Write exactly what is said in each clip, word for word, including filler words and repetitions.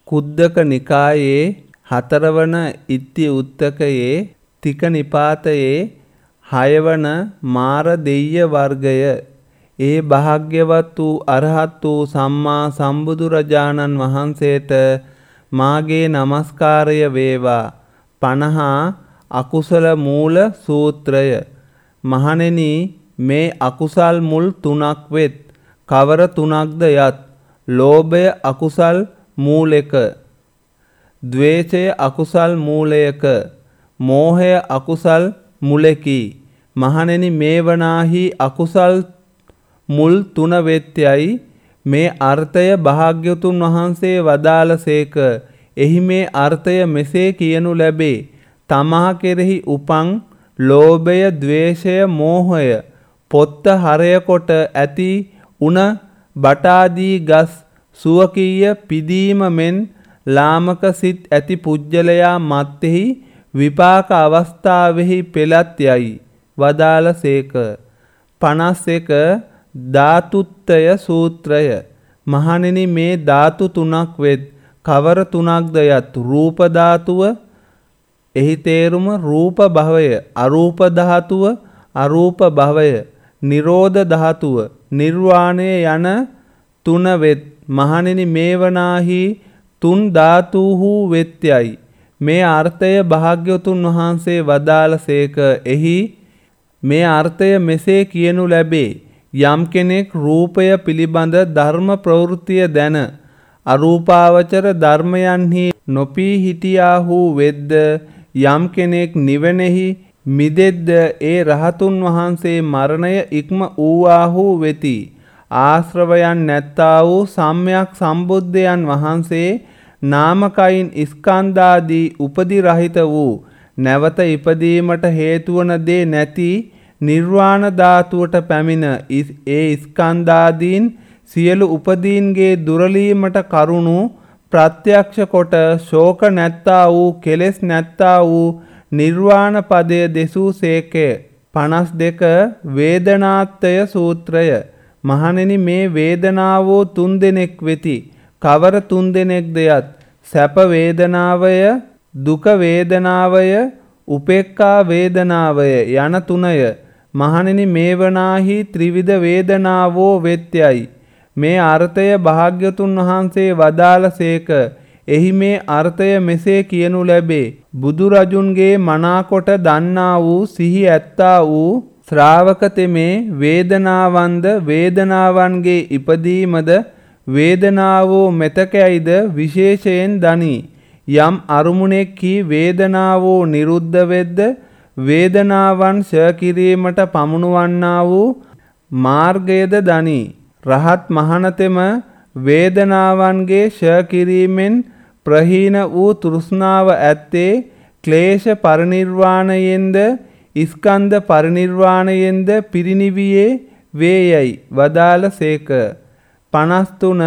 කුද්දක නිකායේ හතරවන ඉත්ති උත්තකයේ තික නිපාතයේ හයවන මාර දෙය්‍ය වර්ගය. ඒ භාග්‍යවත් වූ අරහත් වූ සම්මා සම්බුදුරජාණන් වහන්සේට මාගේ නමස්කාරය වේවා. පනහා අකුසල මූල සූත්‍රය. මහණෙනි, මේ අකුසල් මුල් තුනක් වෙත්. කවර තුනක්ද යත්? ලෝභය අකුසල් මූලක, ද්වේෂය අකුසල් මූලයක, මෝහය අකුසල් මුලකි. මහණෙනි, මේ වනාහි අකුසල් මුල් තුන වෙත්යයි මේ අර්ථය භාග්‍යවතුන් වහන්සේ වදාළසේක. එහි මේ අර්ථය මෙසේ කියනු ලැබේ. තමා කෙරෙහි උපන් ලෝභය, ද්වේෂය, මෝහය පොත්ත හරය කොට ඇති උණ බටාදී ගස් සුවකීය පිදීම මෙන් ලාමක සිත් ඇති පුජ්‍යලයා මත්තෙහි විපාක අවස්ථාවෙහි පෙළත් යයි වදාළසේක. පනස් එක ධාතුත්තය සූත්‍රය. මහණෙනි, මේ ධාතු තුනක් වෙත්. කවර තුනක්ද යත්? රූප ධාතුව, එහි තේරුම රූප භවය, අරූප ධාතුව, අරූප භවය, නිරෝධ ධාතුව, නිර්වාණය යන තුන වෙත්. මහණෙනි, මේ වනාහි තුන් ධාතුහු වෙත්යයි මේ අර්ථය භාග්‍යවතුන් වහන්සේ වදාළසේක. එහි මේ අර්ථය මෙසේ කියනු ලැබේ. යම් කෙනෙක් රූපය පිළිබඳ ධර්ම ප්‍රවෘත්තිය දැන අරූපාවචර ධර්මයන්හි නොපී හිටියාහු වෙද්ද, යම් කෙනෙක් නිවනෙහි මිදෙද්ද ඒ රහතුන් වහන්සේ මරණය ඉක්ම වූවාහු වෙති. ආශ්‍රවයන් නැත්තා වූ සම්්‍යක් සම්බුද්ධයන් වහන්සේ නාමකයින් ස්කන්ධාදී උපදි රහිත වූ නැවත ඉපදීමට හේතුවන දේ නැති නිර්වාණ ධාතුවට පැමිණ ඒ ස්කන්ධාදීන් සියලු උපදීන්ගේ දුරලීමට කරුණු ප්‍රත්‍යක්ෂ කොට ශෝක නැත්තා වූ, කෙලෙස් නැත්තා වූ නිර්වාණ පදය දෙසූ සේකය. පනස් දෙක වේදනාත්තය සූත්‍රය. මහණෙනි, මේ වේදනාවෝ තුන් දෙනෙක් වෙති. කවර තුන් දෙනෙක්ද යත්? සැප වේදනාවය, දුක වේදනාවය, උපේක්ඛා වේදනාවය යන තුනය. මහණෙනි, මේ වනාහි ත්‍රිවිධ වේදනාවෝ වෙත්යයි මේ අර්ථය භාග්‍යවතුන් වහන්සේ වදාළසේක. එහි මේ අර්ථය මෙසේ කියනු ලැබේ. බුදුරජුන්ගේ මනාකොට දන්නා වූ, සිහි ඇත්තා වූ ශ්‍රාවක තෙමේ වේදනාවන්ද, වේදනාවන්ගේ ඉපදීමද, වේදනාවෝ මෙතකයිද විශේෂයෙන් දනී. යම් අරුමුණෙක්හි වේදනාවෝ නිරුද්ධ වෙද්ද, වේදනාවන් ක්ෂය කිරීමට පමුණුවන්නා වූ මාර්ගයද දනී. රහත් මහණතෙම වේදනාවන්ගේ ක්ෂය කිරීමෙන් ප්‍රහීන වූ තෘෂ්ණාව ඇත්තේ ක්ලේශ පරිනිර්වාණයෙන්ද, ස්කන්ධ පරිනිර්වාණයෙන්ද පිරිනිවියේ වේයයි වදාළසේක. පනස් තුන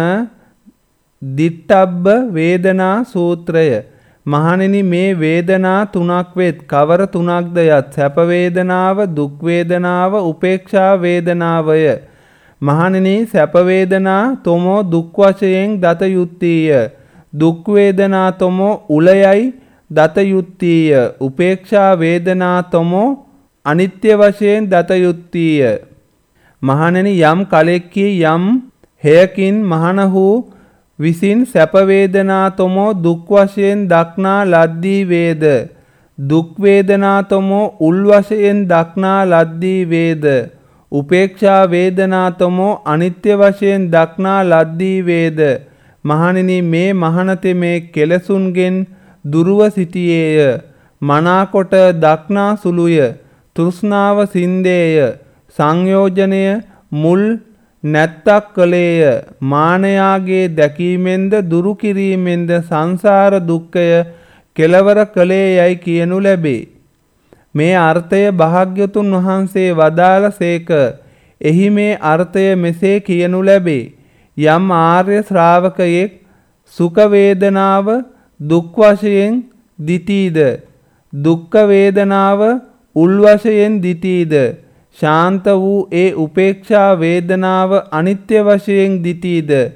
දිට්ඨබ්බ වේදනා සූත්‍රය. මහණෙනි, මේ වේදනා තුනක් වෙත්. කවර තුනක්ද යත්? සැප වේදනාව, දුක් වේදනාව, උපේක්ෂා වේදනාවය. මහණෙනි, සැප වේදනා තොමෝ දුක් වශයෙන් දත යුත්තීය. දුක් වේදනා තොමෝ උලයයි දත යුත්තීය. උපේක්ෂා වේදනා තොමෝ අනිත්‍ය වශයෙන් දත යුත්තීය. මහණෙනි, යම් කලෙක්හි යම් හේයකින් මහණහු විසින් සැප වේදනා තොමෝ දුක් වශයෙන් දක්නා ලද්දී වේද, දුක් වේදනා තොමෝ උල් වශයෙන් දක්නා ලද්දී වේද, උපේක්ෂා වේදනා තොමෝ අනිත්‍ය වශයෙන් දක්නා ලද්දී වේද. මහණෙනි, මේ මහණතෙමේ කෙලසුන්ගෙන් දුරව සිටියේය. මනාකොට දක්නා සුළුය. තෘෂ්ණාව සින්දේය. සංයෝජනය මුල් නැත්තක් කළේය. මානයාගේ දැකීමෙන්ද දුරු කිරීමෙන්ද සංසාර දුක්ඛය කෙලවර කළේ යයි කියනු ලැබේ. මේ අර්ථය භාග්‍යවතුන් වහන්සේ වදාළසේක. එහි මේ අර්ථය මෙසේ කියනු ලැබේ. යම් ආර්ය ශ්‍රාවකයෙක් සුඛ වේදනාව දුක් වශයෙන් දිතීද, දුක්ඛ වේදනාව උල් වශයෙන් දිතීද, ශාන්ත වූ ඒ උපේක්ෂා වේදනාව අනිත්‍ය වශයෙන් දිතීද,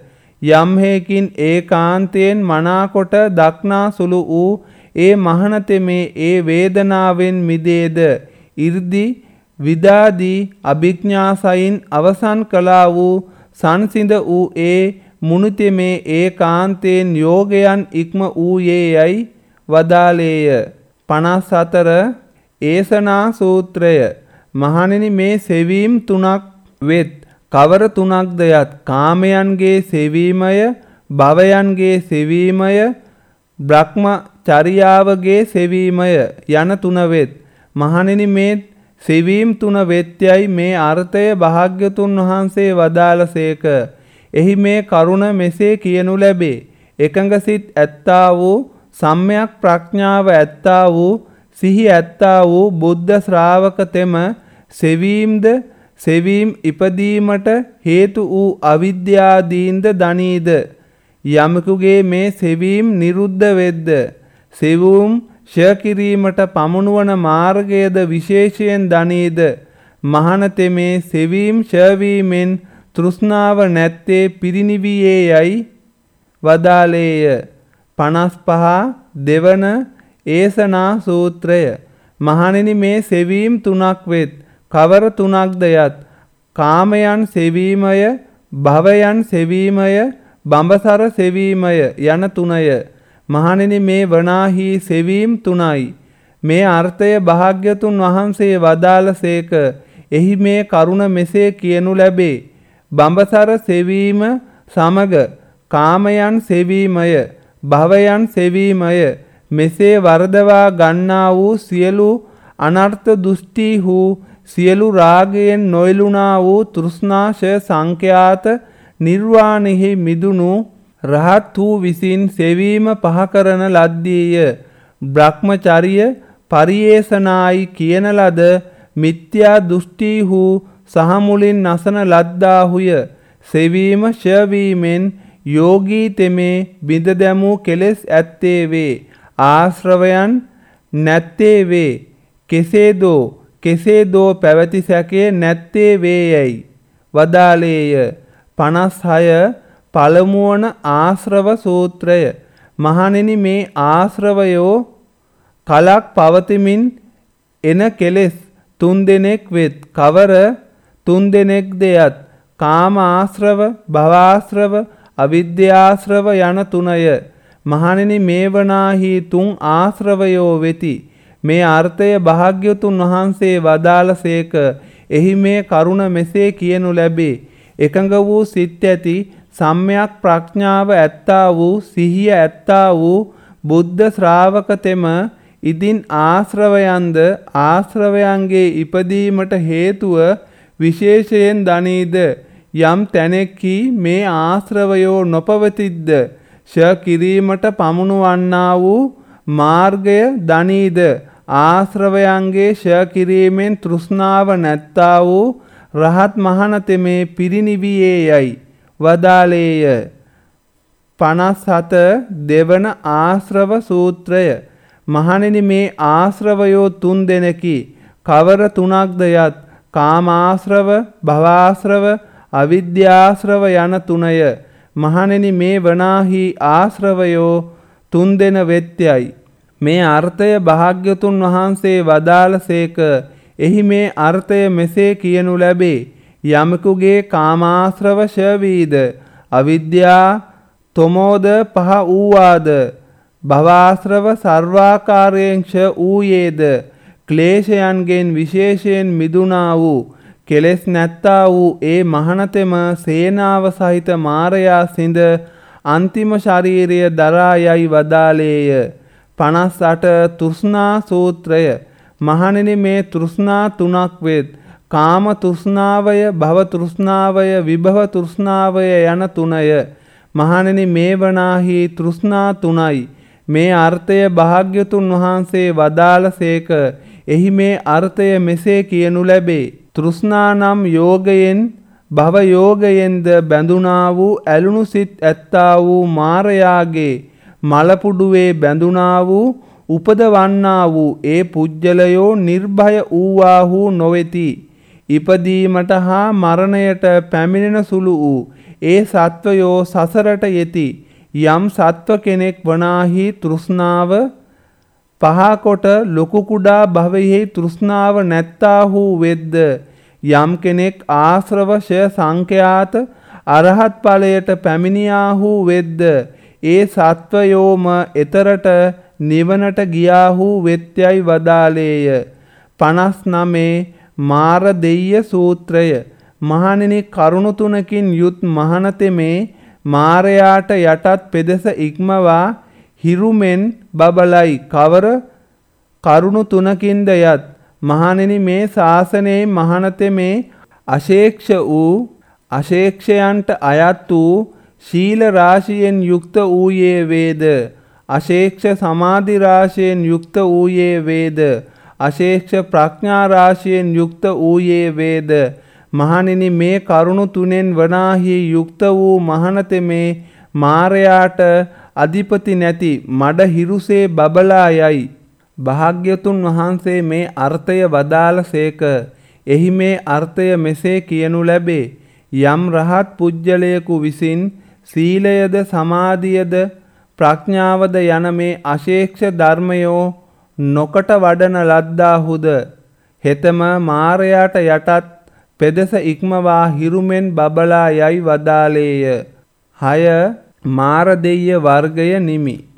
යම් හේකින් ඒකාන්තයෙන් මනාකොට දක්නා සුළු වූ ඒ මහණතෙමේ ඒ වේදනාවෙන් මිදේද 이르දි විදාදී අභිඥාසයින් අවසන් කළා වූ සංසිඳ වූ ඒ මුනිතෙමේ ඒකාන්තයෙන් යෝගයන් ඉක්ම වූයේ යයි වදාලේය. පනස් හතර ඒසනා සූත්‍රය. මහණෙනි මේ සෙවීම් තුනක් වෙත් කවර තුනක්ද යත් කාමයන්ගේ සෙවීමය, භවයන්ගේ සෙවීමය, බ්‍රහ්මචර්යාවගේ සෙවීමය යන තුන වෙත්. මහණෙනි මේ සෙවීම් තුන වෙත්යයි මේ අර්ථය භාග්‍යතුන් වහන්සේ වදාළසේක. එහි මේ කරුණ මෙසේ කියනු ලැබේ. එකඟ සිත් ඇත්තා වූ, සම්‍යක් ප්‍රඥාව ඇත්තා වූ, සිහි ඇත්තා වූ බුද්ධ ශ්‍රාවක තෙම සෙවීම්ද සෙවීම් ඉපදීමට හේතු වූ අවිද්‍යාදීන්ද දනීද. යමකුගේ මේ සෙවීම් නිරුද්ධ වෙද්ද සෙවුම් ෂය කිරීමට පමුණුවන මාර්ගයද විශේෂයෙන් දනීද. මහණතෙමේ සෙවීම් ෂයවීමෙන් තෘෂ්ණාව නැත්තේ පිරිනිවියේ යයි වදාලේය. පනස් පහ දෙවන ඒසනා සූත්‍රය. මහණෙනි මේ සෙවීම් තුනක් වෙත් කවර තුනක්ද යත් කාමයන් සෙවීමය, භවයන් සෙවීමය, බඹසර සෙවීමය යන තුනය. මහණෙනි මේ වනාහි සෙවීම් තුනයි. මේ අර්ථය භාග්‍යතුන් වහන්සේ වදාළසේක. එහි මේ කරුණ මෙසේ කියනු ලැබේ. බඹසර සෙවීම සමග කාමයන් සෙවීමය, භවයන් සෙවීමය මෙසේ වර්ධවා ගන්නා වූ සියලු අනර්ථ දෘෂ්ටිහු සියලු රාගයෙන් නොයලුණා වූ තෘෂ්ණාශය සංඛ්‍යාත නිර්වාණෙහි මිදුණු රහත් වූ විසින් සෙවීම පහ කරන ලද්දීය. බ්‍රහ්මචර්ය පරියේෂණායි කියන ලද මිත්‍යා දෘෂ්ටිහු සහ මුලින් නසන ලද්දාහුය. සෙවීම ෂයවීමෙන් යෝගී තෙමේ බිඳ දැමූ කෙලෙස් ඇත්තේ වේ. ආශ්‍රවයන් නැත්තේ වේ. කෙසේදෝ කෙසේදෝ පැවති සැකේ නැත්තේ වේයයි වදාලේය. පනස් හය පළමුවන ආශ්‍රව සූත්‍රය. මහණෙනි මේ ආශ්‍රවයෝ කලක් පවතිමින් එන කෙලෙස් තුන් දෙනෙක් වෙත්. කවර තුන් දෙනෙක්ද යත් කාම ආශ්‍රව, භවආශ්‍රව, අවිද්‍යාශ්‍රව යන තුනය. මහණෙනි මේ වනාහි තුන් ආශ්‍රවයෝ වෙති. මේ අර්ථය භාග්‍යතුන් වහන්සේ වදාළසේක. එහි මේ කරුණ මෙසේ කියනු ලැබේ. එකඟ වූ සිත් ඇති, සම්‍යක් ප්‍රඥාව ඇත්තා වූ, සිහිය ඇත්තා වූ බුද්ධ ශ්‍රාවක තෙම ඉදින් ආශ්‍රවයන්ද ආශ්‍රවයන්ගේ ඉපදීමට හේතුව විශේෂයෙන් දනීද. යම් තැනෙක්හි මේ ආශ්‍රවයෝ නොපවතිද්ද ෂය කිරීමට පමුණුවන්නා වූ මාර්ගය දනීද. ආශ්‍රවයන්ගේ ෂය කිරීමෙන් තෘෂ්ණාව නැත්තා වූ රහත් මහණතෙමේ පිරිනිවියේ යයි වදාලේය. පනස් හත දෙවන ආශ්‍රව සූත්‍රය. මහණෙනි මේ ආශ්‍රවයෝ තුන් දෙනෙකි. කවර තුනක්ද යත් කාමාශ්‍රව, භවආශ්‍රව, අවිද්‍යාශ්‍රව යන තුනය. මහණෙනි මේ වනාහි ආශ්‍රවයෝ තුන් දෙන වෙත්යයි. මේ අර්ථය භාග්‍යතුන් වහන්සේ වදාළසේක. එහි මේ අර්ථය මෙසේ කියනු ලැබේ. යමකුගේ කාමාශ්‍රව ෂය වීද, අවිද්‍යා තොමෝද පහ වූවාද, භවආශ්‍රව සර්වාකාරයෙන් ක්ෂය වූයේද, ක්ලේශයන්ගෙන් විශේෂයෙන් මිදුණා වූ, කෙලෙස් නැත්තා වූ ඒ මහණතෙම සේනාව සහිත මාරයා සිඳ අන්තිම ශරීරය දරා යයි වදාලේය. පනස් අට තෘෂ්ණා සූත්‍රය. මහණෙනි මේ තෘෂ්ණා තුනක් වෙත්. කාම තෘෂ්ණාවය, භව තෘෂ්ණාවය, විභව තෘෂ්ණාවය යන තුනය. මහණෙනි මේ වනාහි තෘෂ්ණා තුනයි. මේ අර්ථය භාග්‍යතුන් වහන්සේ වදාළසේක. එහි මේ අර්ථය මෙසේ කියනු ලැබේ. තෘෂ්ණා නම් යෝගයෙන්, භව යෝගයෙන්ද බැඳුනා වූ ඇලුණු සිත් ඇත්තා වූ මාරයාගේ මලපුඩුවේ බැඳුනා වූ උපදවන්නා වූ ඒ පුජ්‍යලයෝ නිර්භය වූවාහු නොවෙති. ඉපදීමට හා මරණයට පැමිණෙන සුළු වූ ඒ සත්වයෝ සසරට යෙති. යම් සත්ව කෙනෙක් වනාහි තෘෂ්ණාව පහකොට ලොකු කුඩා භවයෙහි තෘෂ්ණාව නැත්තාහු වෙද්ද යම් කෙනෙක් ආශ්‍රවශය සංඛ්‍යාත අරහත් ඵලයට පැමිණියාහු වෙද්ද ඒ සත්වයෝම එතරට නිවනට ගියාහු වෙත්‍යයි වදාළේය. පනස් නවය මාර දෙය්‍ය සූත්‍රය. මහණෙනි කරුණු තුනකින් යුත් මහණතෙමේ මාරයාට යටත් පෙදෙස ඉක්මවා හිරුමෙන් බබලයි. කවර කරුණු තුනකින්ද යත් මහණෙනි මේ ශාසනයේ මහණතෙමේ අශේක්ෂ වූ අශේක්ෂයන්ට අයත් වූ ශීල රාශියෙන් යුක්ත වූයේ වේද. අශේක්ෂ සමාධි රාශියෙන් යුක්ත වූයේ වේද. අශේක්ෂ ප්‍රඥා රාශියෙන් යුක්ත වූයේ වේද. මහණෙනි මේ කරුණු තුනෙන් වනාහි යුක්ත වූ මහණතෙමේ මාරයාට අධිපති නැති මඩ හිරුසේ බබලා යයි. භාග්‍යතුන් වහන්සේ මේ අර්ථය වදාළසේක. එහි මේ අර්ථය මෙසේ කියනු ලැබේ. යම් රහත් පුජ්‍යලයකු විසින් සීලයද සමාධියද ප්‍රඥාවද යන මේ අශේක්ෂ ධර්මයෝ නොකට වඩන ලද්දාහුද හෙතම මාරයාට යටත් පෙදෙස ඉක්මවා හිරුමෙන් බබලා යයි වදාළේය. හය මාර දෙය්‍ය වර්ගය නිමි.